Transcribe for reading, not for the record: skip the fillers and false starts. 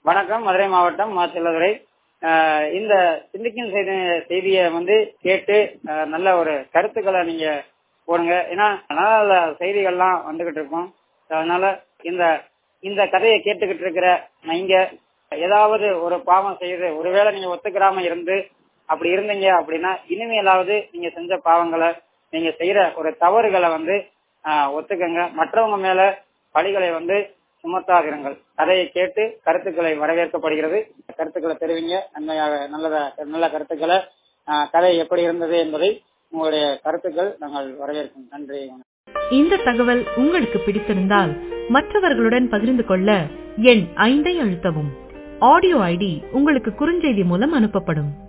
வணக்கம். மதுரை மாவட்டம் மாசிலதுரை. இந்த சிந்திக்கும் செய்தியை கேட்டு நல்ல ஒரு கருத்துக்களை நீங்க போடுங்க. ஏன்னா நல்ல செய்திகள்லாம் வந்துகிட்டு இருக்கும். அதனால இந்த கதையை கேட்டுக்கிட்டு இருக்கிற நீங்க ஏதாவது ஒரு பாவம் செய்து ஒருவேளை நீங்க ஒத்துக்கிறாம இருந்து அப்படி இருந்தீங்க அப்படின்னா இனிமேலாவது நீங்க செஞ்ச பாவங்களை நீங்க செய்யற ஒரு தவறுகளை ஒத்துக்கங்க. மற்றவங்க மேல பழிகளை சுமத்தாதிருங்கள். கதையை கேட்டு கருத்துக்களை வரவேற்கப்படுகிறது. கருத்துக்களை தெரிவிங்க. நல்ல கருத்துக்களை கதை எப்படி இருந்தது என்பதை உங்களுடைய கருத்துக்கள் நாங்கள் வரவேற்கும். நன்றி. இந்த தகவல் உங்களுக்கு பிடித்திருந்தால் மற்றவர்களுடன் பகிர்ந்து கொள்ள எண் 5 அழுத்தவும். ஆடியோ ஐடி உங்களுக்கு குறுஞ்செய்தி மூலம் அனுப்பப்படும்.